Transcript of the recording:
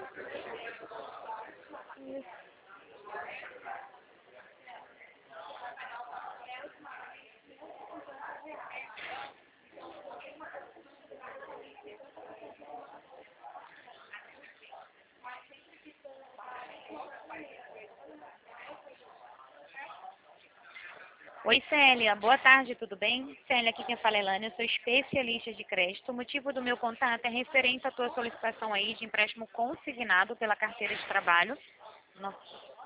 Oi, Célia. Boa tarde, tudo bem? Célia, aqui quem fala é Elane, eu sou especialista de crédito. O motivo do meu contato é referente à tua solicitação aí de empréstimo consignado pela carteira de trabalho.